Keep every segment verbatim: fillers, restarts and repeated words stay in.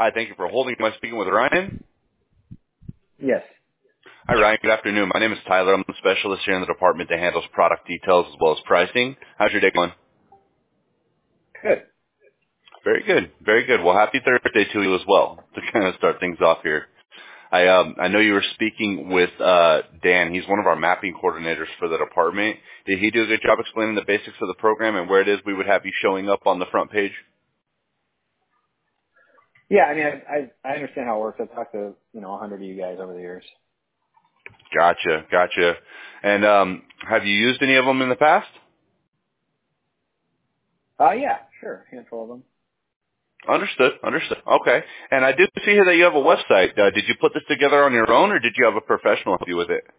Hi, thank you for holding. Am I speaking with Ryan? Yes. Hi, Ryan. Good afternoon. My name is Tyler. I'm the specialist here in the department that handles product details as well as pricing. How's your day going? Good. Very good. Very good. Well, happy Thursday to you as well, to kind of start things off here. I um I know you were speaking with uh Dan. He's one of our mapping coordinators for the department. Did he do a good job explaining the basics of the program and where it is we would have you showing up on the front page? Yeah, I mean, I, I I understand how it works. I've talked to you know a hundred of you guys over the years. Gotcha, gotcha. And um have you used any of them in the past? Uh, yeah, sure, handful of them. Understood, understood. Okay. And I did see here that you have a website. Uh, did you put this together on your own, or did you have a professional help you with it?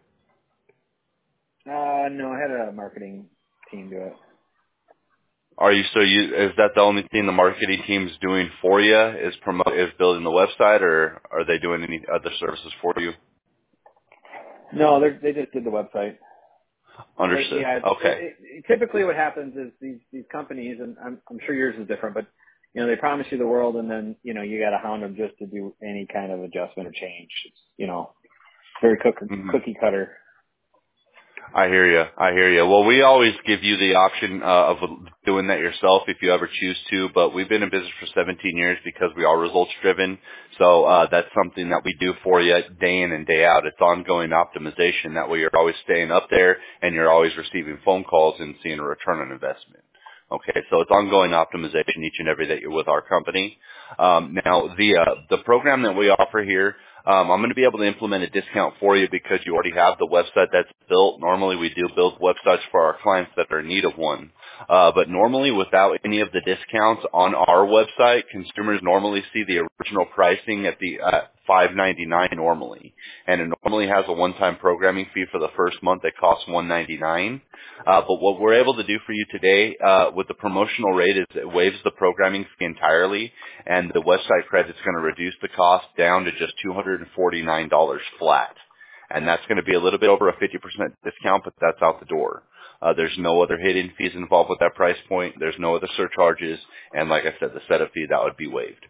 Uh, no, I had a marketing team do it. Are you so you is that the only thing the marketing team's doing for you is promote is building the website, or are they doing any other services for you? No, they they just did the website. But Understood. yeah, it, Okay. it, it, typically what happens is these these companies, and I'm I'm sure yours is different, but you know they promise you the world, and then you know you got to hound them just to do any kind of adjustment or change. It's, you know, very cook, hmm cookie cutter. I hear you. I hear you. Well, we always give you the option uh, of doing that yourself if you ever choose to, but we've been in business for seventeen years because we are results driven. So uh, that's something that we do for you day in and day out. It's ongoing optimization. That way you're always staying up there and you're always receiving phone calls and seeing a return on investment. Okay, so it's ongoing optimization each and every day you're with our company. Um, now, the uh, the program that we offer here, um, I'm going to be able to implement a discount for you because you already have the website that's built. Normally, we do build websites for our clients that are in need of one. Uh, but normally, without any of the discounts on our website, consumers normally see the original pricing at the uh, five ninety-nine normally, and it normally has a one-time programming fee for the first month that costs one ninety-nine. Uh, but what we're able to do for you today uh, with the promotional rate is it waives the programming fee entirely, and the website credit's going to reduce the cost down to just two hundred forty-nine dollars flat. And that's going to be a little bit over a fifty percent discount, but that's out the door. Uh, there's no other hidden fees involved with that price point. There's no other surcharges. And like I said, the setup fee, that would be waived.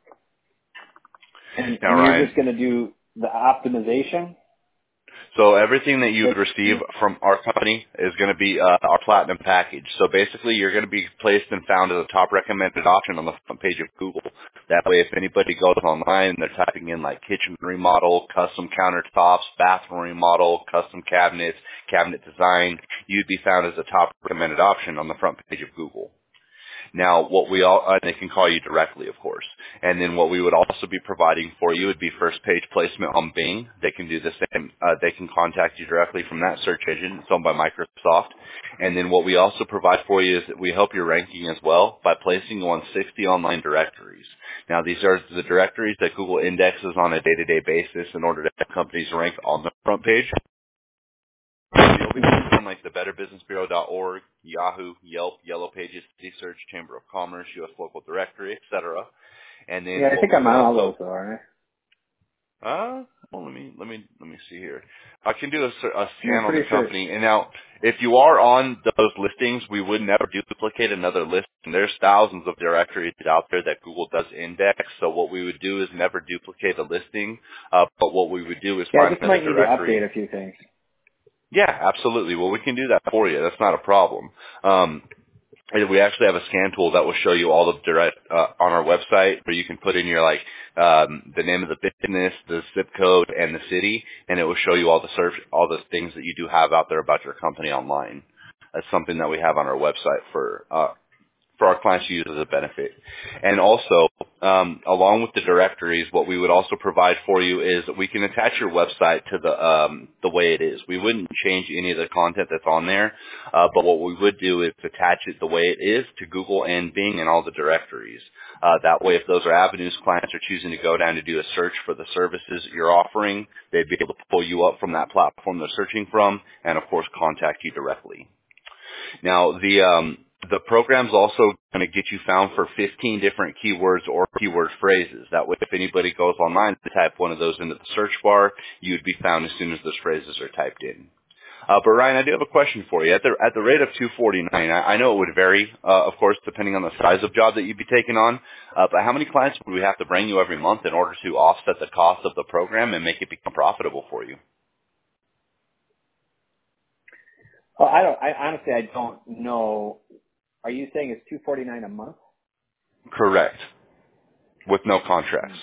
And Now, and you're Ryan, just going to do the optimization. so everything that you would That, receive from our company is going to be uh, our platinum package. So basically, you're going to be placed and found as a top recommended option on the front page of Google. That way, if anybody goes online and they're typing in like kitchen remodel, custom countertops, bathroom remodel, custom cabinets, cabinet design, you'd be found as a top recommended option on the front page of Google. Now, what we all, uh, they can call you directly, of course. And then what we would also be providing for you would be first page placement on Bing. They can do the same, uh, they can contact you directly from that search engine. It's owned by Microsoft. And then what we also provide for you is that we help your ranking as well by placing you on sixty online directories. Now, these are the directories that Google indexes on a day-to-day basis in order to have companies rank on the front page. You'll be found on like the better business bureau dot org, Yahoo, Yelp, Yellow Pages, City Search, Chamber of Commerce, U S Local Directory, et cetera. And yeah, then I what think we I'm would on all those, also, though, aren't uh, well, let me let me let me see here. I can do a, s- a I? I'm scan on the pretty sure. company. And now, if you are on those listings, we would never duplicate another list. And there's thousands of directories out there that Google does index. So what we would do is never duplicate a listing. Uh, but what we would do is Yeah, I find just another might need to directory. update a few things. Yeah, absolutely. Well, we can do that for you. That's not a problem. Um, and we actually have a scan tool that will show you all the direct uh, on our website, where you can put in your like um, the name of the business, the zip code, and the city, and it will show you all the search, all the things that you do have out there about your company online. That's something that we have on our website for uh, for our clients to use as a benefit. And also, um, along with the directories, what we would also provide for you is we can attach your website to the um, the way it is. We wouldn't change any of the content that's on there, uh, but what we would do is attach it the way it is to Google and Bing and all the directories. Uh, that way, if those are avenues clients are choosing to go down to do a search for the services you're offering, they'd be able to pull you up from that platform they're searching from and, of course, contact you directly. Now, the um, the program's also going to get you found for fifteen different keywords or keyword phrases. That way, if anybody goes online to type one of those into the search bar, you'd be found as soon as those phrases are typed in. Uh, but Ryan, I do have a question for you. At the at the rate of two forty-nine, I, I know it would vary, uh, of course, depending on the size of job that you'd be taking on. Uh, but how many clients would we have to bring you every month in order to offset the cost of the program and make it become profitable for you? Well, I don't. I honestly, I don't know. Are you saying it's two forty-nine a month? Correct, with no contracts.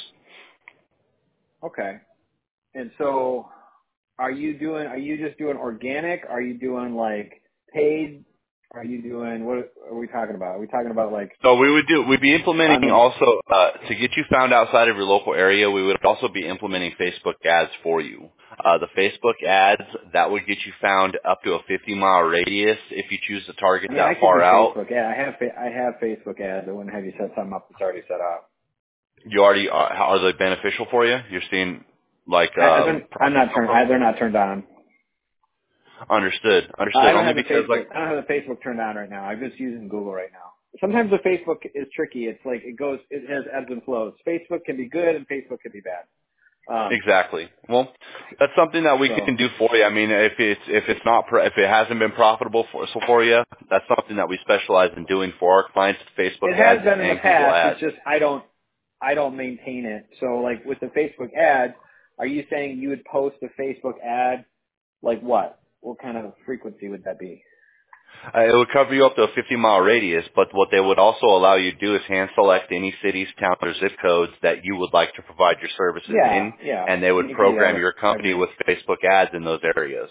Okay. And so, are you doing? Are you just doing organic? Are you doing like paid? Are you doing what? Are we talking about? Are we talking about like So we would do, we'd be implementing on the? also, uh, to get you found outside of your local area, we would also be implementing Facebook ads for you. Uh, the Facebook ads, that would get you found up to a fifty mile radius if you choose to target I mean, I that could do far out. Facebook. Yeah, I have. fa- I have Facebook ads. I wouldn't have you set something up that's already set up. You already, are, how are they beneficial for you? You're seeing like, I, I um, don't, I'm profits not come turned. from I, them? they're not turned on. Understood, Uh, I understood. don't Only have the because like, Facebook. I don't have the Facebook turned on right now. I'm just using Google right now. Sometimes the Facebook is tricky. It's like it goes. It has ebbs and flows. Facebook can be good and Facebook can be bad. Um, exactly. Well, that's something that we so can do for you. I mean, if it's if it's not pro- if it hasn't been profitable for so for you, that's something that we specialize in doing for our clients: Facebook it has ads been in the and Google past. It's ads. just I don't. I don't maintain it. So like with the Facebook ad, are you saying you would post a Facebook ad like what? What kind of frequency would that be? Uh, it would cover you up to a fifty mile radius, but what they would also allow you to do is hand select any cities, towns, or zip codes that you would like to provide your services Yeah, in, yeah. and they would You can do that program with your company every. with Facebook ads in those areas.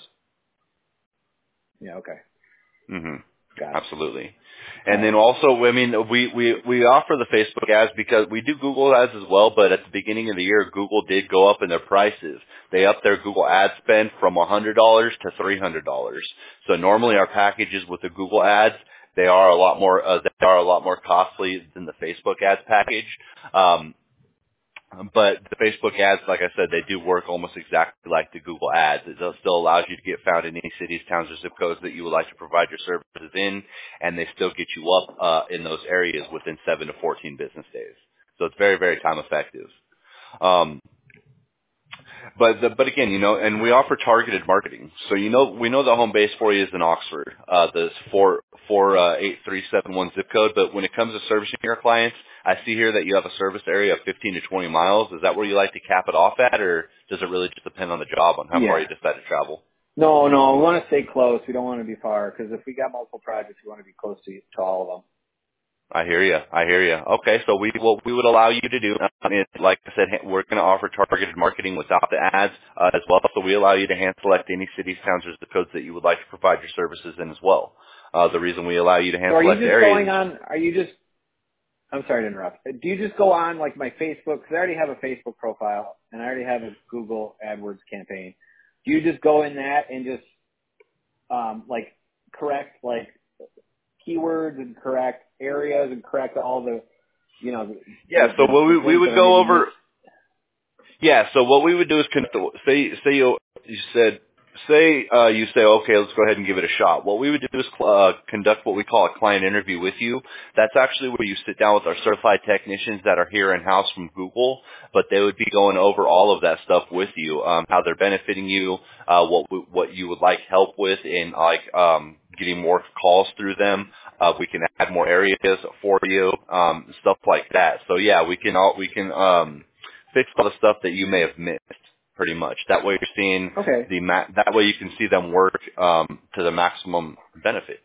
Yeah. Okay. hmm Got it. Absolutely. All And then right. also, I mean, we, we, we offer the Facebook ads because we do Google ads as well, but at the beginning of the year, Google did go up in their prices. They upped their Google ad spend from one hundred dollars to three hundred dollars. So normally our packages with the Google ads, they are a lot more, uh, they are a lot more costly than the Facebook ads package. Um, But the Facebook ads, like I said, they do work almost exactly like the Google ads. It does- still allows you to get found in any cities, towns, or zip codes that you would like to provide your services in, and they still get you up uh, in those areas within seven to fourteen business days. So it's very, very time effective. Um, but the, but again, you know, and we offer targeted marketing. So you know, we know the home base for you is in Oxford, uh, the four four uh, eight three seven one zip code. But when it comes to servicing your clients, I see here that you have a service area of fifteen to twenty miles. Is that where you like to cap it off at, or does it really just depend on the job on how far Yeah. you decide to travel? No, no, we want to stay close. We don't want to be far because if we got multiple projects, we want to be close to, to all of them. I hear you. I hear you. Okay, so we what we would allow you to do, um, is, like I said, ha- we're going to offer targeted marketing without the ads uh, as well. So we allow you to hand select any cities, towns, or zip codes that you would like to provide your services in as well. Uh, the reason we allow you to hand So are you select just areas going is on, are you just, I'm sorry to interrupt. Do you just go on like my Facebook, because I already have a Facebook profile and I already have a Google AdWords campaign. Do you just go in that and just um, like correct like keywords and correct areas and correct all the, you know, the, yeah. the, So the, what the we we things that would are go maybe over. missed? Yeah, so what we would do is con- say say you you said say uh, you say okay, let's go ahead and give it a shot. What we would do is uh, conduct what we call a client interview with you. That's actually where you sit down with our certified technicians that are here in house from Google, but they would be going over all of that stuff with you, um, how they're benefiting you, uh, what w- what you would like help with in like um, getting more calls through them. Uh, we can add more areas for you, um, stuff like that. So yeah, we can all we can. Um, fix all the stuff that you may have missed, pretty much. That way you're seeing Okay. the ma- that way you can see them work um, to the maximum benefit.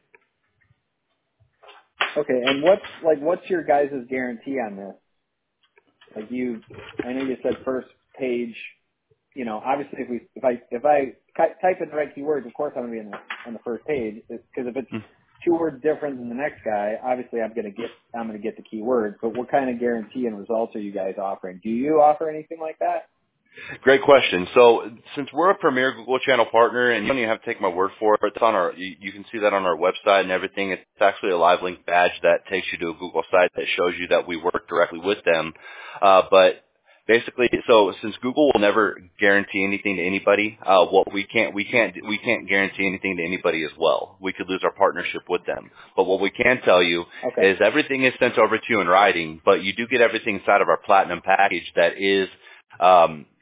Okay. And what's like, what's your guys' guarantee on this? Like you, I know you said first page, you know, obviously if we, if I, if I ki- type in the right keywords, of course I'm going to be on the, on the first page because if it's two words different than the next guy, obviously I'm going to get, I'm going to get the keywords, but what kind of guarantee and results are you guys offering? Do you offer anything like that? Great question. So since we're a premier Google Channel partner, and you don't even have to take my word for it, it's on our, you, you can see that on our website and everything. It's actually a live link badge that takes you to a Google site that shows you that we work directly with them. Uh, but basically, so since Google will never guarantee anything to anybody, uh, what we can't, we can't, we can't guarantee anything to anybody as well. We could lose our partnership with them. But what we can tell you Okay. is everything is sent over to you in writing, but you do get everything inside of our platinum package that is, um,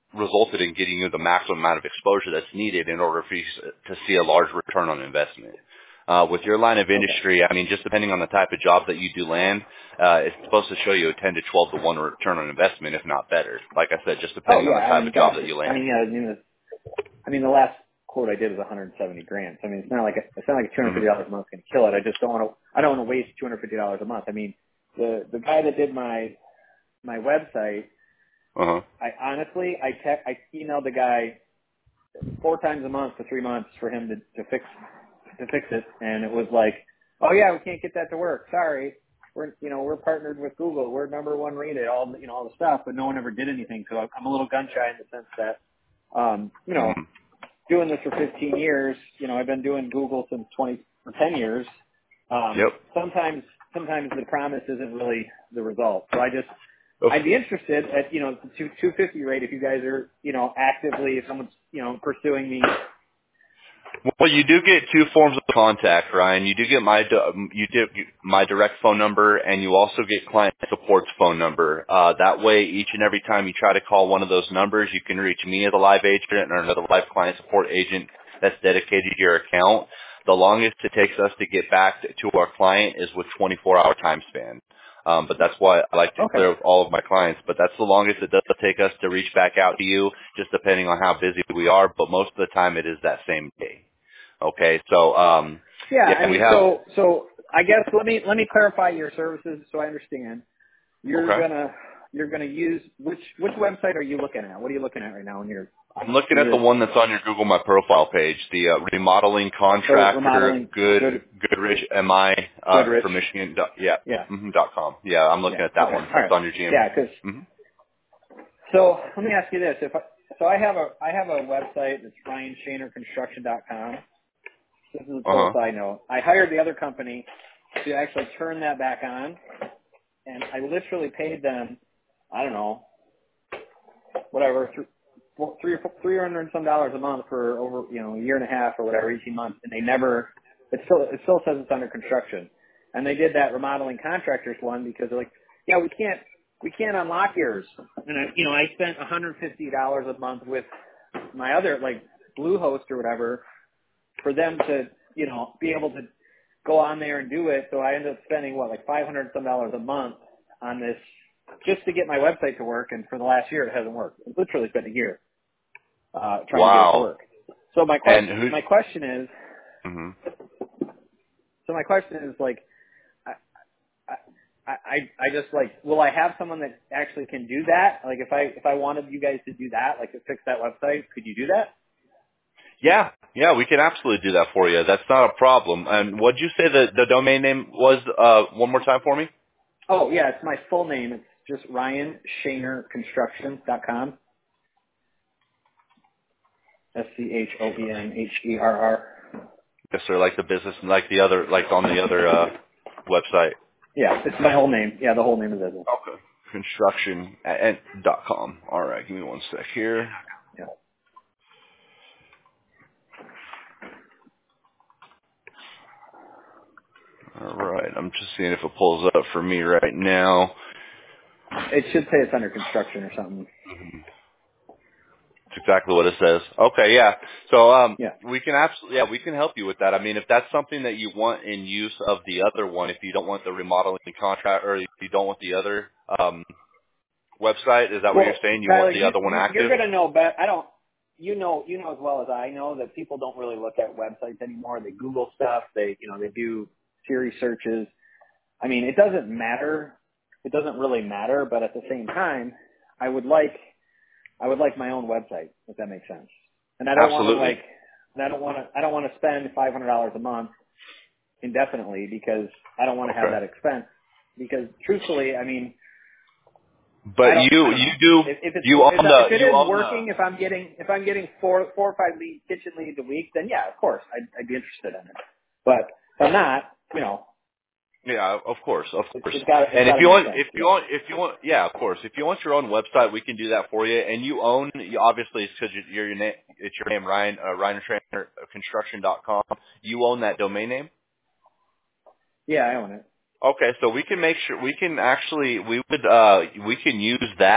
resulted in getting you the maximum amount of exposure that's needed in order for you to see a large return on investment. Uh, with your line of industry, I mean, just depending on the type of job that you do land, uh, it's supposed to show you a ten to twelve to one return on investment, if not better. Like I said, just depending oh, yeah, on the I type mean, of job gosh, that you land. I mean, yeah, I mean, the, I mean, the last quote I did was one hundred seventy grand. So, I mean, it's not like a, it's not like two hundred fifty dollars Mm-hmm. a month can kill it. I just don't want to. I don't want to waste two hundred fifty dollars a month. I mean, the the guy that did my my website, Uh-huh. I honestly, I te- I emailed the guy four times a month for three months for him to, to fix to fix it, and it was like, oh yeah, we can't get that to work. Sorry, we're you know we're partnered with Google. We're number one rated, all the- you know all the stuff, but no one ever did anything. So I'm a little gun shy in the sense that um, you know Mm-hmm. doing this for fifteen years. You know I've been doing Google since twenty for ten years. Um, Yep. sometimes sometimes the promise isn't really the result. So I just Oh. I'd be interested at, you know, the two, 250 rate if you guys are, you know, actively, if someone's, you know, pursuing me. Well, you do get two forms of contact, Ryan. You do get my you do get my direct phone number, and you also get client support's phone number. Uh, that way, each and every time you try to call one of those numbers, you can reach me as a live agent or another live client support agent that's dedicated to your account. The longest it takes us to get back to our client is with twenty-four hour time span. Um, but that's why I like to Okay. clear with all of my clients. But that's the longest it does take us to reach back out to you, just depending on how busy we are. But most of the time, it is that same day. Okay, so um, Yeah, yeah, I we mean, have. so, so I guess let me, let me clarify your services so I understand. You're Okay, gonna, you're gonna use, which, which website are you looking at? What are you looking at right now in your, I'm looking in at the your, one that's on your Google My Profile page, the uh, remodeling so contractor, remodeling, good good, Goodrich M I uh, Goodrich. for Michigan. Dot, yeah, Yeah. mm-hmm, dot com. Yeah, I'm looking Yeah. at that Okay. one. All That's right. on your G M. Yeah, 'cause Mm-hmm. so let me ask you this: if I, so, I have a I have a website that's ryan shaner construction dot com. This is a Uh total huh. side note. I hired the other company to actually turn that back on, and I literally paid them, I don't know, whatever, th- four- three or four, three hundred and some dollars a month for over you know a year and a half or whatever, eighteen months, and they never. It still it still says it's under construction, and they did that remodeling contractors one because they're like, yeah, we can't we can't unlock yours, and I, you know I spent one hundred fifty dollars a month with my other like Bluehost or whatever for them to you know be able to go on there and do it. So I ended up spending what like five hundred some dollars a month on this just to get my website to work, and for the last year it hasn't worked. It's literally been a year uh, trying to get it to Wow. work. So my And question, who? my question is, Mm-hmm. so my question is like, I, I, I, I just like, will I have someone that actually can do that? Like, if I, if I wanted you guys to do that, like to fix that website, could you do that? Yeah, yeah, we can absolutely do that for you. That's not a problem. And what'd you say the the domain name was? Uh, one more time for me. Oh yeah, it's my full name. It's just ryan shaner construction dot com. S C H O E N H E R R. Yes, sir. Like the business, like the other, like on the other uh, website. Yeah, it's my whole name. Yeah, the whole name of the business. Okay. Construction at dot com. All right, give me one sec here. Yeah. All right, I'm just seeing if it pulls up for me right now. It should say it's under construction or something. It's exactly what it says. Okay, yeah. So um, Yeah. we can absolutely, yeah, we can help you with that. I mean, if that's something that you want in use of the other one, if you don't want the remodeling contract, or if you don't want the other um, website, is that what you're Well, saying? You want Tyler, the you, other one you you're active? gonna know better. I don't. You know, you know as well as I know that people don't really look at websites anymore. They Google stuff. They, you know, they do Siri searches. I mean, it doesn't matter. It doesn't really matter. But at the same time, I would like, I would like my own website, if that makes sense. And I don't want to Absolutely. like, and I don't want to, I don't want to spend five hundred dollars a month indefinitely because I don't want to have Okay. that expense. Because truthfully, I mean, I But don't, you, I don't you know. do, If, if it's, you if, own the, if it you is own the. working, if I'm getting, if I'm getting four, four or five lead, kitchen leads a week, then yeah, of course, I'd, I'd be interested in it. But if I'm not, you know, Yeah, of course, of it, course. it's got, it's And got if to you make want, sense. if you Yeah. want, if you want, yeah, of course. If you want your own website, we can do that for you. And you own, you, obviously, it's because you're your name, it's your name, Ryan, uh, Ryan Trainer Construction dot com. You own that domain name. Yeah, I own it. Okay, so we can make sure we can actually we would uh we can use that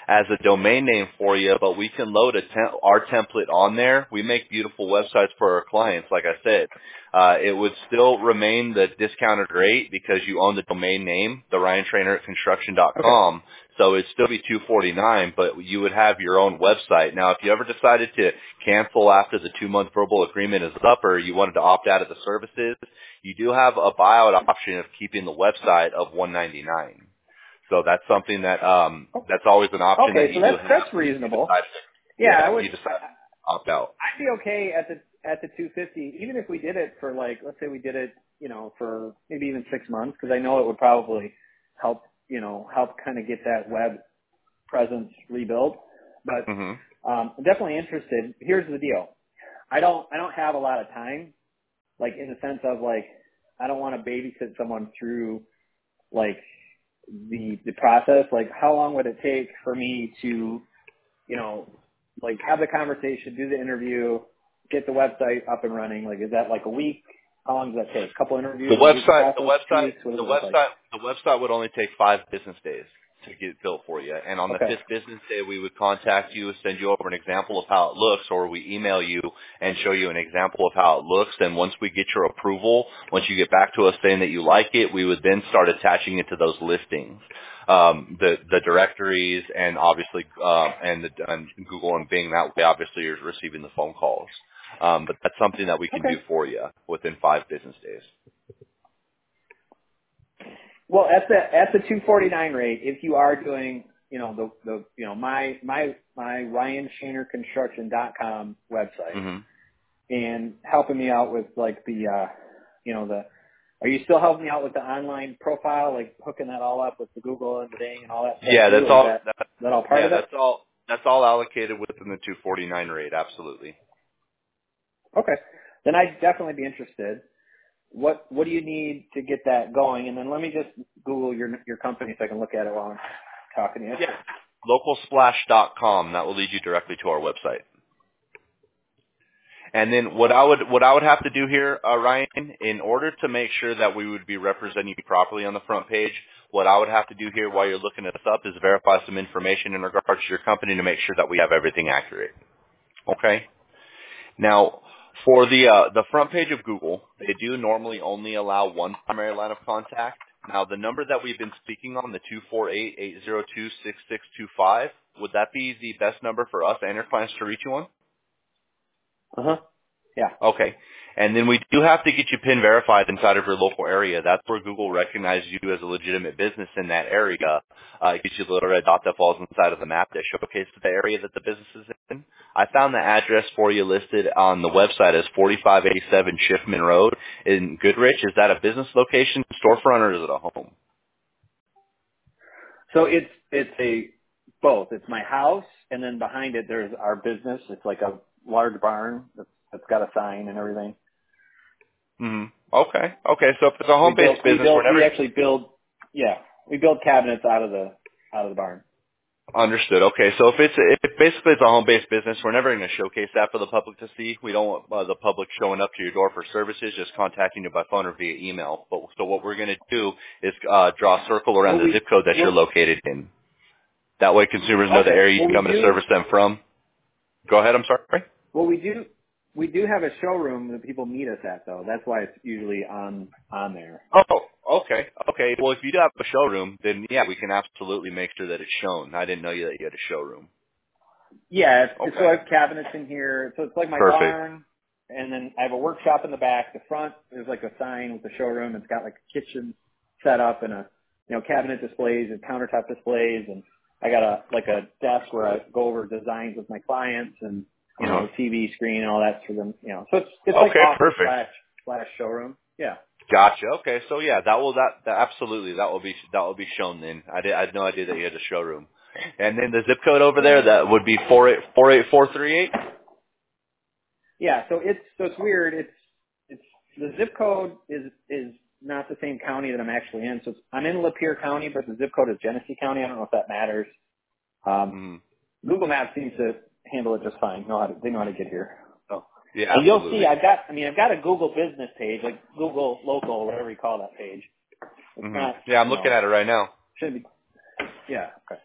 as a domain name for you, but we can load a tem- our template on there. We make beautiful websites for our clients, like I said. Uh, it would still remain the discounted rate because you own the domain name, the Ryan Trainer at construction dot com. Okay. So it'd still be two forty-nine, but you would have your own website. Now, if you ever decided to cancel after the two-month verbal agreement is up or you wanted to opt out of the services, you do have a buyout option of keeping the website of one ninety-nine. So that's something that um that's always an option okay, that you so that's, do have. that's reasonable. Decide, yeah, yeah, I would you decide to opt out. I'd be okay at the at the two fifty, even if we did it for like, let's say we did it, you know, for maybe even six months, because I know it would probably help, you know, help kind of get that web presence rebuilt. But Mm-hmm. um, I'm definitely interested. Here's the deal: I don't I don't have a lot of time, like in the sense of like I don't want to babysit someone through like the the process. Like, how long would it take for me to, you know, like have the conversation, do the interview, get the website up and running? Like, is that like a week? How long does that take? A couple interviews? The a week website, process, the two website, weeks? What does the it look website, like? the website would only take five business days to get built for you. And on the Okay. fifth business day, we would contact you, send you over an example of how it looks, or we email you and show you an example of how it looks. And once we get your approval, once you get back to us saying that you like it, we would then start attaching it to those listings, um, the the directories, and obviously, uh, and the and Google and Bing. That way, obviously, you're receiving the phone calls. Um, but that's something that we can Okay. do for you within five business days. Well, at the at the two forty-nine rate, if you are doing, you know, the the you know my my my Ryan Shaner Construction dot com website, Mm-hmm. and helping me out with like the uh you know the are you still helping me out with the online profile, like hooking that all up with the Google and the Bing and all that stuff Yeah, too? that's Or is all. that That, is that all part yeah, of it? that's all. That's all allocated within the two forty-nine rate. Absolutely. Okay, then I'd definitely be interested. What what do you need to get that going? And then let me just Google your your company so I can look at it while I'm talking to you. Yeah. local splash dot com. That will lead you directly to our website. And then what I would what I would have to do here, uh, Ryan, in order to make sure that we would be representing you properly on the front page, what I would have to do here while you're looking us up is verify some information in regards to your company to make sure that we have everything accurate. Okay. Now, for the uh, the front page of Google, they do normally only allow one primary line of contact. Now, the number that we've been speaking on, the two four eight, eight zero two, six six two five, would that be the best number for us and your clients to reach you on? Uh huh. Yeah. Okay. And then we do have to get you PIN verified inside of your local area. That's where Google recognizes you as a legitimate business in that area. Uh, it gives you the little red dot that falls inside of the map that showcases the area that the business is in. I found the address for you listed on the website as forty-five eighty-seven Schiffman Road in Goodrich. Is that a business location, storefront, or is it a home? So it's it's a both. It's my house, and then behind it there's our business. It's like a large barn that's, that's got a sign and everything. Mm-hmm. Okay. Okay. So if it's a We build home-based we business, build we're we never actually build yeah we build cabinets out of the out of the barn. Understood. Okay, so if it's if basically it's a home-based business, we're never going to showcase that for the public to see. We don't want uh, the public showing up to your door for services, just contacting you by phone or via email. But so what we're going to do is uh, draw a circle around Well, the we zip code that you're well, located in. That way, consumers know the okay. area Well, you we come to do service them from. Go ahead. I'm sorry. well we do we do have a showroom that people meet us at though. That's why it's usually on on there. Oh, okay, okay. Well, if you do have a showroom, then yeah, we can absolutely make sure that it's shown. I didn't know you that you had a showroom. Yeah, it's, it's so Okay. I have cabinets in here. So it's like my Perfect. barn, and then I have a workshop in the back. The front is like a sign with the showroom. It's got like a kitchen set up and a you know cabinet displays and countertop displays, and I got a like a desk where I go over designs with my clients and you Uh-huh. know T V screen and all that for them. You know, so it's it's like Okay, office perfect. slash slash showroom. Yeah. Gotcha. Okay, so yeah, that will that, that absolutely that will be that will be shown then. I did I had no idea that you had a showroom. And then the zip code over there Yeah. that would be four eight four eight four three eight. Yeah. So it's so it's weird. It's it's the zip code is is not the same county that I'm actually in. So it's, I'm in Lapeer County, but the zip code is Genesee County. I don't know if that matters. Um, Mm-hmm. Google Maps seems to handle it just fine. Know how to, they know how to get here. So, Yeah, and you'll see absolutely. I've got. I mean, I've got a Google Business page, like Google Local, whatever you call that page. It's Mm-hmm. not, Yeah, I'm you looking know, at it right now. shouldn't be. Yeah. Okay.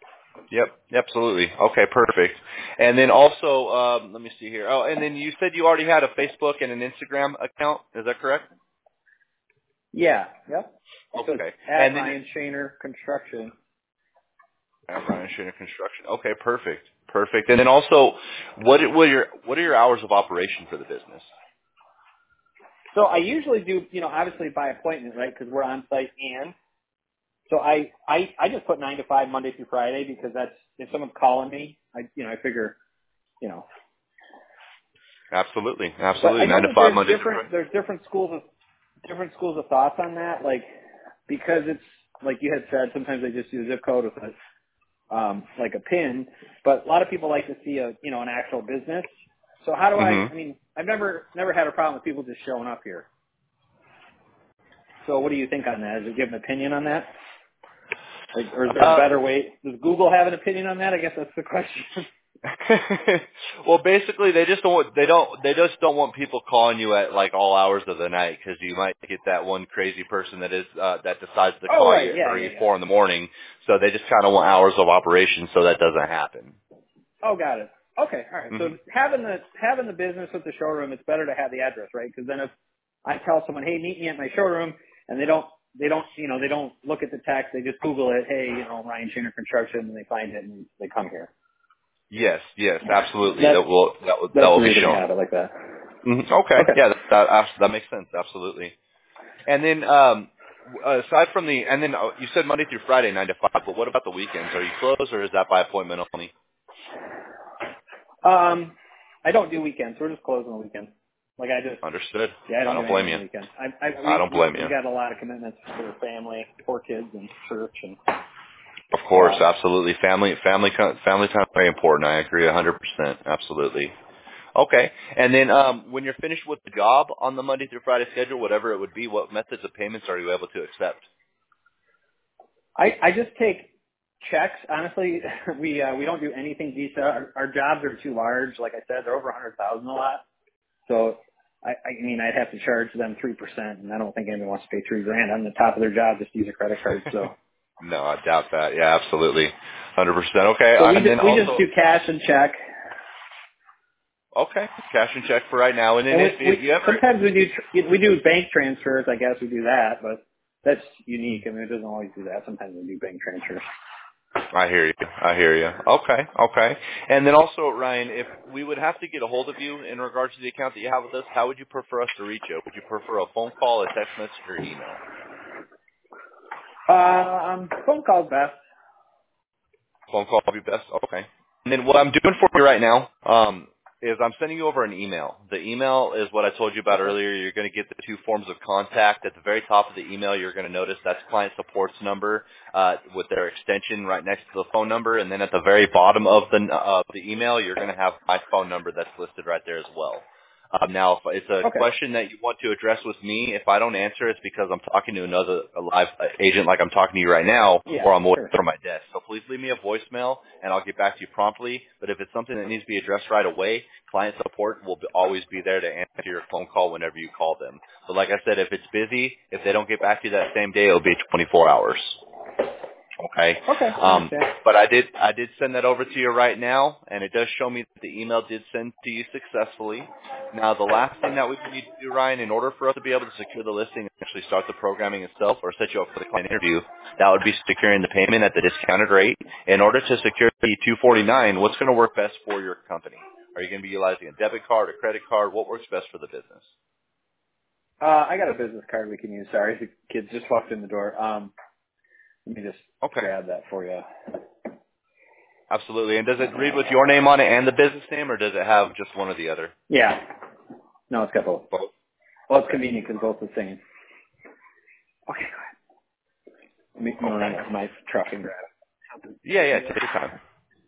Yep, absolutely. Okay, perfect. And then also, um, let me see here. Oh, and then you said you already had a Facebook and an Instagram account. Is that correct? Yeah. Yep. So it's Okay. at And then Ryan Shaner Construction. at Ryan Shaner Construction. Okay, perfect, perfect. And then also, what what are your what are your hours of operation for the business? So I usually do, you know, obviously by appointment, right? Because we're on site, and so I, I I just put nine to five Monday through Friday because that's if someone's calling me, I you know I figure, you know. Absolutely, But absolutely. I know Nine to that five there's Monday through different Friday. there's different schools of different schools of thoughts on that, like because it's like you had said, sometimes they just use zip code with a um, like a pin, but a lot of people like to see a you know an actual business. So how do I? Mm-hmm. I mean, I've never never had a problem with people just showing up here. So what do you think on that? Does it give an opinion on that? Like, or is there a Uh, better way? Does Google have an opinion on that? I guess that's the question. well, basically, they just don't. Want, they don't. They just don't want people calling you at like all hours of the night because you might get that one crazy person that is uh, that decides to Oh, call you right. at Yeah, yeah, three, yeah. four in the morning. So they just kind of want hours of operation so that doesn't happen. Oh, got it. Okay, all right. So hmm having the having the business with the showroom, it's better to have the address, right? Because then if I tell someone, hey, meet me at my showroom, and they don't they don't you know they don't look at the text, they just Google it, hey, you know Ryan Shaner Construction, and they find it and they come here. Yes, yes, absolutely. That That will that will that that's will the be reason we shown. have it like that. hmm Okay, Okay. yeah, that, that abs- that makes sense. Absolutely. And then um, w- aside from the and then uh, you said Monday through Friday nine to five, but what about the weekends? Are you closed or is that by appointment only? Um, I don't do weekends. We're just closed on the weekend. Like I just Understood. Yeah, I I don't do don't blame anything on you. the weekend. I, I I we don't we blame we you. got a lot of commitments for the family, four kids, and church, and Of it's a course, lot. absolutely. Family, family, co- family time is very important. I agree a hundred percent. Absolutely. Okay. And then, um, when you're finished with the job on the Monday through Friday schedule, whatever it would be, what methods of payments are you able to accept? I I just take checks. Honestly, we uh, we don't do anything visa. Our, our jobs are too large. Like I said, they're over a hundred thousand a lot. So I I mean I'd have to charge them three percent, and I don't think anyone wants to pay three grand on the top of their job just to use a credit card. So No, I doubt that. Yeah, absolutely. Hundred percent. Okay. so Uh, we and then just we just also, do cash and check. okay, cash and check for right now. And then And we, if, if we you ever, sometimes we do tr- we do bank transfers. I guess we do that, but that's unique. I mean, it doesn't always do that. Sometimes we do bank transfers. I hear you. I hear you. Okay. Okay. And then also, Ryan, if we would have to get a hold of you in regards to the account that you have with us, how would you prefer us to reach you? Would you prefer a phone call, a text message, or email? Uh, um, phone call's best. Phone call would be best. Okay. And then what I'm doing for you right now um, is I'm sending you over an email. The email is what I told you about Okay. earlier. You're going to get the two forms of contact. At the very top of the email, you're going to notice that's client support's number uh, with their extension right next to the phone number. And then at the very bottom of the uh, the email, you're going to have my phone number that's listed right there as well. Um, now, if it's a Okay. question that you want to address with me, if I don't answer, it's because I'm talking to another a live uh, agent like I'm talking to you right now, Yeah. or I'm away Sure. from my desk. So please leave me a voicemail, and I'll get back to you promptly. But if it's something that needs to be addressed right away, client support will be, always be there to answer your phone call whenever you call them. But like I said, if it's busy, if they don't get back to you that same day, it'll be twenty-four hours. Okay. Okay. I Um, understand. but I did I did send that over to you right now, and it does show me that the email did send to you successfully. Now, the last thing that we would need to do, Ryan, in order for us to be able to secure the listing and actually start the programming itself or set you up for the client interview, that would be securing the payment at the discounted rate. In order to secure the two forty-nine, what's going to work best for your company? Are you going to be utilizing a debit card, a credit card? What works best for the business? Uh, I got a business card we can use. Sorry, the kids just walked in the door. Um, let me just Okay. grab that for you. Absolutely. And does it read with your name on it and the business name, or does it have just one or the other? Yeah. No, it's got both. Both. Well, it's Okay. convenient because both the same. Okay, go ahead. Let me, I'm gonna run Okay. out to my truck and grab it. Yeah, yeah, take your time.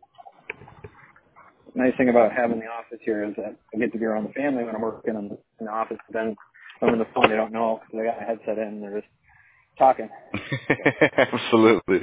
Nice thing about having the office here is that I get to be around the family when I'm working in the, in the office. But then when I'm on the phone, they don't know because I got my headset in and they're just talking. Absolutely.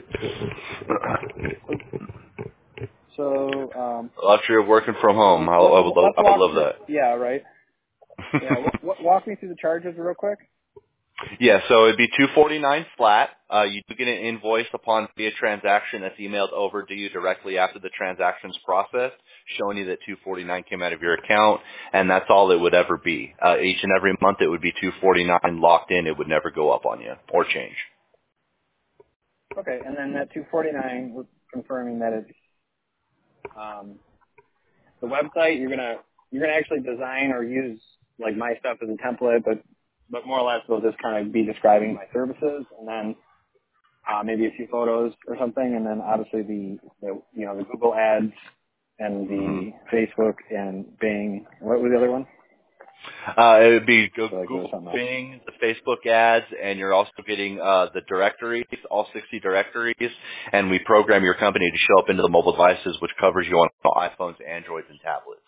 So, um, Luxury of working from home. I, let's I would love. let's I would walk love through. that. Yeah, right. Yeah, w- w- walk me through the charges real quick. Yeah, so it'd be two forty-nine flat. Uh, you do get an invoice upon via transaction that's emailed over to you directly after the transaction's processed, showing you that two forty-nine came out of your account, and that's all it would ever be. Uh, each and every month it would be two forty-nine locked in. It would never go up on you or change. Okay, and then that two forty-nine, we're confirming that it's um, the website. You're gonna you're gonna actually design or use like my stuff as a template, but but more or less they'll just kind of be describing my services, and then uh, maybe a few photos or something, and then obviously the, the you know the Google ads and the Facebook and Bing. What was the other one? Uh, it would be Go- So, like, there was Google, something else. Bing, the Facebook ads, and you're also getting uh, the directories, all sixty directories, and we program your company to show up into the mobile devices, which covers you on iPhones, Androids, and tablets.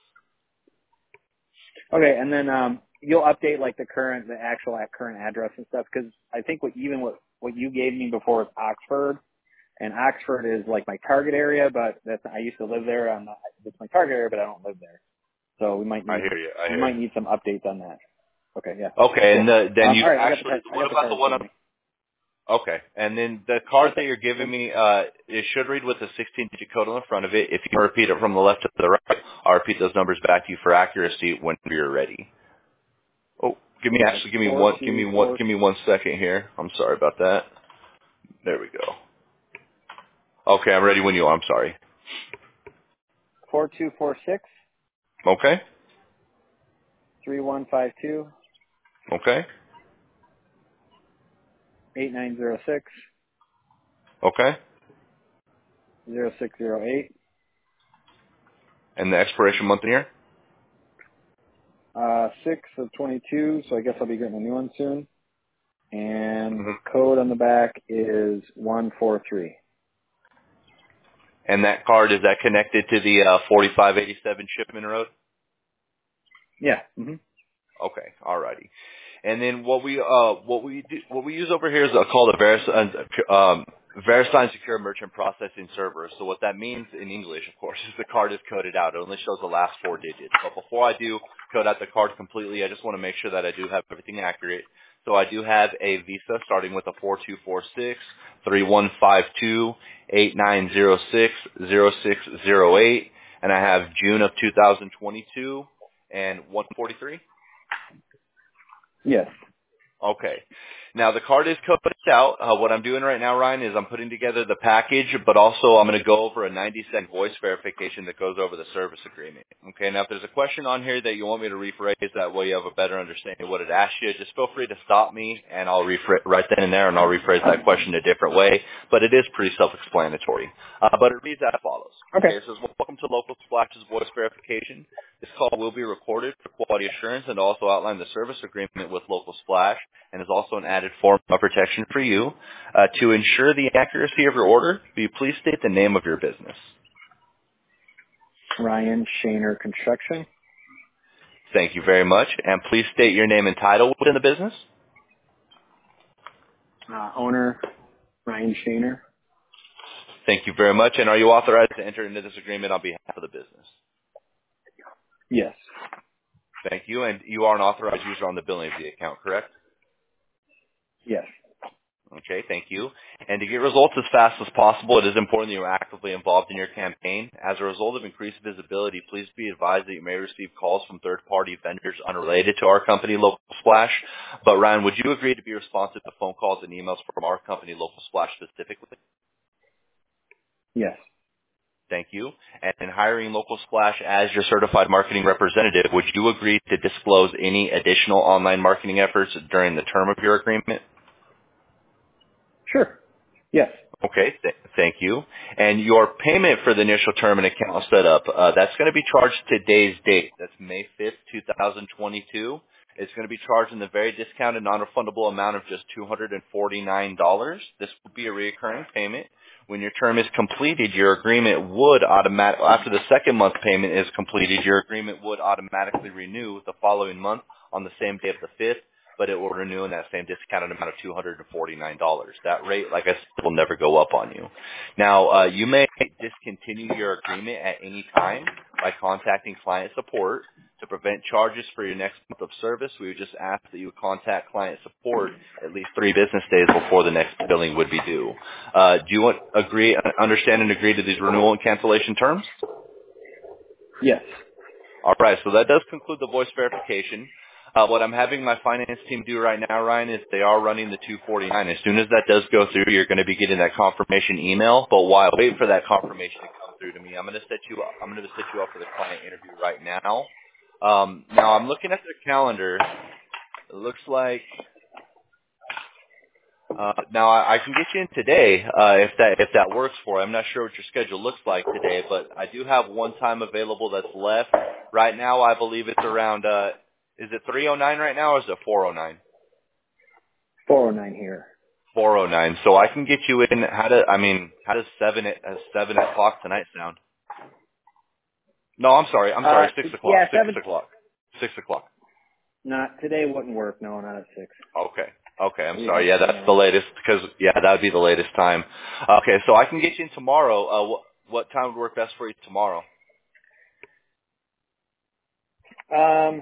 Okay, and then um, you'll update like the current, the actual at current address and stuff, because I think what even what what you gave me before was Oxford, and Oxford is like my target area, but that's I used to live there. I'm not, it's my target area, but I don't live there, so we might I need hear you. I we hear might you. need some updates on that. Okay, yeah, Okay, cool. and the, then Um, you all right, I got the actually, card, I what got the about card the in one front up? of me. Okay, and then the card that Okay. you're giving me, uh, it should read with a sixteen-digit code on the front of it. If you repeat it from the left to the right, I'll repeat those numbers back to you for accuracy when you're ready. Oh, give me Yeah, it's actually, give me four one, give me two one, four give me one second here. I'm sorry about that. There we go. Okay, I'm ready when you are. I'm sorry. four two four six Okay, three one five two okay, eight nine zero six okay. zero six zero eight. And the expiration month and year? Uh, six of twenty-two, so I guess I'll be getting a new one soon. And Mm-hmm. the code on the back is one four three. And that card, is that connected to the uh, forty-five eighty-seven Shipman Road? Yeah. hmm Okay, alrighty. And then what we uh what we do, what we use over here is uh, called a Verisign um, Verisign Secure Merchant Processing Server. So what that means in English, of course, is the card is coded out. It only shows the last four digits. But before I do code out the card completely, I just want to make sure that I do have everything accurate. So I do have a Visa starting with a four two four six three one five two eight nine zero six zero six zero eight, and I have June of two thousand twenty-two and one forty-three. Yes. Okay. Now the card is coded out. Uh, what I'm doing right now, Ryan, is I'm putting together the package, but also I'm going to go over a ninety second voice verification that goes over the service agreement. Okay. Now if there's a question on here that you want me to rephrase, that way you have a better understanding of what it asks you, just feel free to stop me and I'll rephrase right then and there, and I'll rephrase that question a different way. But it is pretty self-explanatory. Uh, but it reads as follows. Okay. Okay. It says, "Welcome to Local Splash's voice verification. This call will be recorded for quality assurance and to also outline the service agreement with Local Splash, and is also an added form of protection for you. Uh, to ensure the accuracy of your order, will you please state the name of your business?" Ryan Shaner Construction. Thank you very much. And please state your name and title within the business. Uh, owner, Ryan Shaner. Thank you very much. And are you authorized to enter into this agreement on behalf of the business? Yes. Thank you. And you are an authorized user on the billing of the account, correct? Yes. Okay, thank you. And to get results as fast as possible, it is important that you're actively involved in your campaign. As a result of increased visibility, please be advised that you may receive calls from third-party vendors unrelated to our company, Local Splash. But Ryan, would you agree to be responsive to phone calls and emails from our company, Local Splash, specifically? Yes. Thank you. And in hiring Local Splash as your certified marketing representative, would you agree to disclose any additional online marketing efforts during the term of your agreement? Sure. Yes. Okay, th- thank you. And your payment for the initial term and account setup, uh, that's going to be charged today's date. That's May fifth, twenty twenty-two. It's going to be charged in the very discounted non-refundable amount of just two hundred forty-nine dollars. This will be a recurring payment. When your term is completed, your agreement would automatic after the second month payment is completed, your agreement would automatically renew the following month on the same day of the fifth, but it will renew in that same discounted amount of two hundred forty-nine dollars. That rate, like I said, will never go up on you. Now, uh, you may discontinue your agreement at any time by contacting client support. To prevent charges for your next month of service, we would just ask that you would contact client support at least three business days before the next billing would be due. Uh, do you want, agree, understand and agree to these renewal and cancellation terms? Yes. All right, so that does conclude the voice verification. Uh, what I'm having my finance team do right now, Ryan, is they are running the two forty-nine. As soon as that does go through, you're going to be getting that confirmation email. But while I wait for that confirmation to come through to me, I'm going to set you up. I'm going to set you up for the client interview right now. Um, now I'm looking at their calendar. It looks like uh, now I, I can get you in today uh, if that if that works for you. I'm not sure what your schedule looks like today, but I do have one time available that's left right now. I believe it's around. Uh, is it three oh nine right now, or is it four oh nine? four oh nine here. four oh nine. So I can get you in. How do I mean? How does seven at uh, seven o'clock tonight sound? No, I'm sorry. I'm sorry. Uh, Six o'clock. yeah, Six seven. o'clock. Six o'clock. Not today wouldn't work. No, not at six. Okay. Okay. I'm We sorry. have, Yeah, that's you the know. latest because yeah, that would be the latest time. Okay. So I can get you in tomorrow. Uh, what what time would work best for you tomorrow? Um,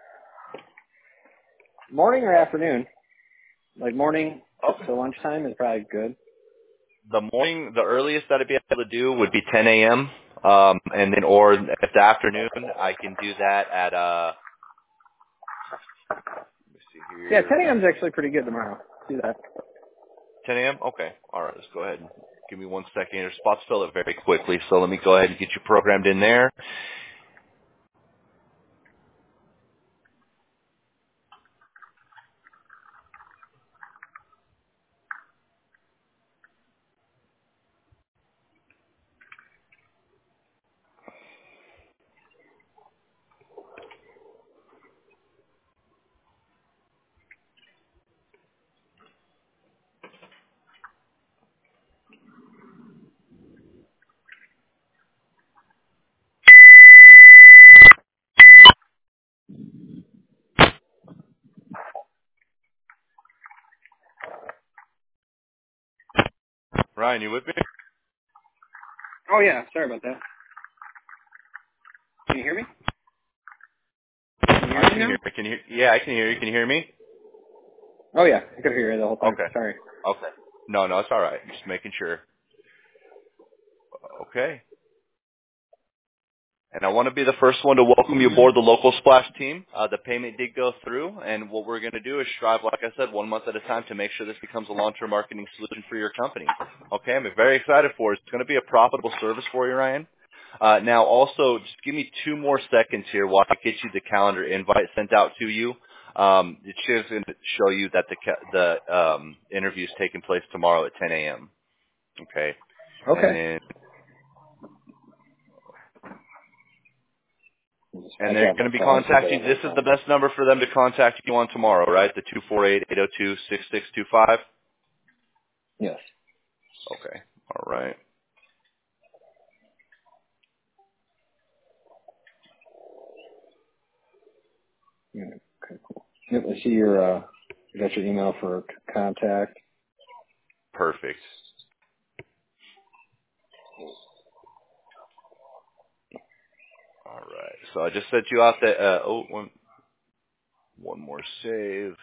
morning or afternoon? Like morning Okay. to lunchtime is probably good. The morning, the earliest that I'd be able to do would be ten a.m. Um, and then, or if the afternoon, I can do that at uh. Let me see Yeah, here. ten a m is actually pretty good tomorrow. Do that. ten a.m. Okay. All right. Let's go ahead and give me one second. Your spots fill it very quickly, so let me go ahead and get you programmed in there. Ryan, you with me? Oh yeah, sorry about that. Can you hear me? Can you hear I me can now? hear. Can you? Yeah, I can hear you. Can you hear me? Oh yeah, I could hear you the whole time. Okay. Sorry. Okay. No, no, it's all right. Just making sure. Okay. And I want to be the first one to welcome you aboard the local Splash team. Uh, the payment did go through, and what we're going to do is strive, like I said, one month at a time to make sure this becomes a long-term marketing solution for your company. Okay, I'm very excited for it. It's going to be a profitable service for you, Ryan. Uh, now, also, just give me two more seconds here while I get you the calendar invite sent out to you. Um, it's just going to show you that the ca- the um, interview is taking place tomorrow at ten a.m. Okay, and Okay. then I and they're dropped going my to be phone. So contacting. This is the best number for them to contact you on tomorrow, right? The two four eight, eight oh two, six six two five. yes. Okay, all right. Yeah, okay, cool. Yep, I see your, uh, you got your email for c- contact. Perfect. All right. So I just sent you out that. Uh, oh, one, one more save.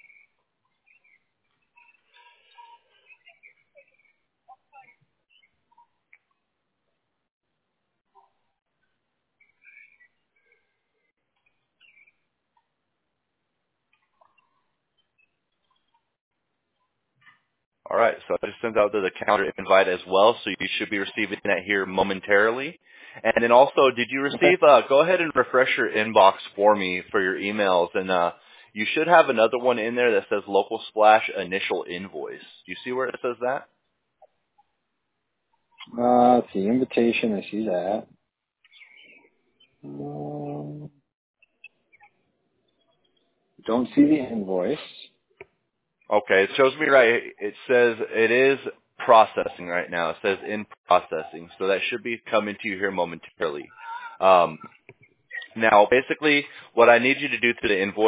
All right, so I just sent out the calendar invite as well, so you should be receiving that here momentarily. And then also, did you Okay. receive, uh, go ahead and refresh your inbox for me for your emails, and uh, you should have another one in there that says Local Splash Initial Invoice. Do you see where it says that? Uh, let's see, invitation, I see that. Um, don't see the invoice. Okay, it shows me right, it says it is processing right now. It says in processing, so that should be coming to you here momentarily. Um, Now, basically, what I need you to do to the invoice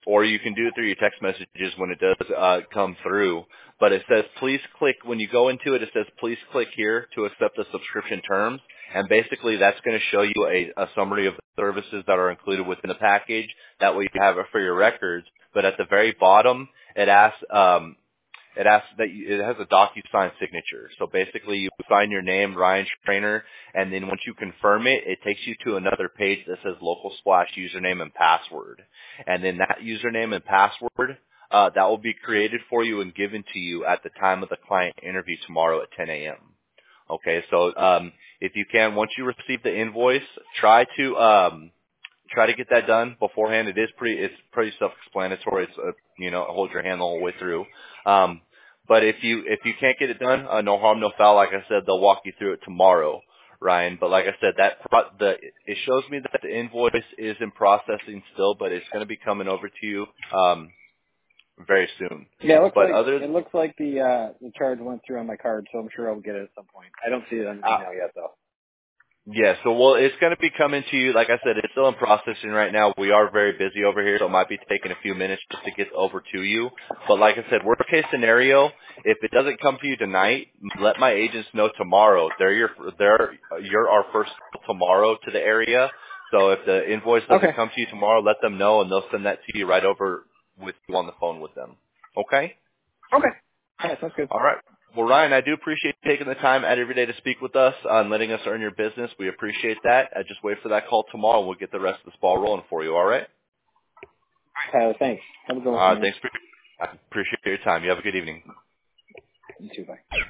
or you can do it through your text messages when it does uh, come through. But it says, please click, when you go into it, it says, please click here to accept the subscription terms. And basically that's going to show you a, a summary of the services that are included within the package. That way you have it for your records. But at the very bottom, it asks, um, it asks that you, it has a DocuSign signature. So basically you sign your name, Ryan Trainer, and then once you confirm it, it takes you to another page that says Local Splash username and password. And then that username and password, uh, that will be created for you and given to you at the time of the client interview tomorrow at ten a.m. Okay, so um, if you can, once you receive the invoice, try to um, try to get that done beforehand. It is pretty, it's pretty self-explanatory. It's uh, you know, hold your hand the whole way through. Um, but if you if you can't get it done, uh, no harm, no foul. Like I said, they'll walk you through it tomorrow, Ryan. But like I said, that pro- the it shows me that the invoice is in processing still, but it's going to be coming over to you um, very soon. Yeah, it looks But like other it looks like the uh, the charge went through on my card, so I'm sure I'll get it at some point. I don't see it on the uh, email yet, though. Yeah, so well, it's going to be coming to you. Like I said, it's still in processing right now. We are very busy over here, so it might be taking a few minutes just to get over to you. But like I said, worst case scenario, if it doesn't come to you tonight, let my agents know tomorrow. They're your, they're, you're our first tomorrow to the area. So if the invoice doesn't Okay. come to you tomorrow, let them know, and they'll send that to you right over with you on the phone with them. Okay? Okay. Yeah, sounds good. All right. Well, Ryan, I do appreciate you taking the time out every day to speak with us uh, and letting us earn your business. We appreciate that. I just wait for that call tomorrow, and we'll get the rest of this ball rolling for you. All right? Uh, thanks. Have a good one, Uh, man. thanks for I appreciate your time. You have a good evening. You too. Bye.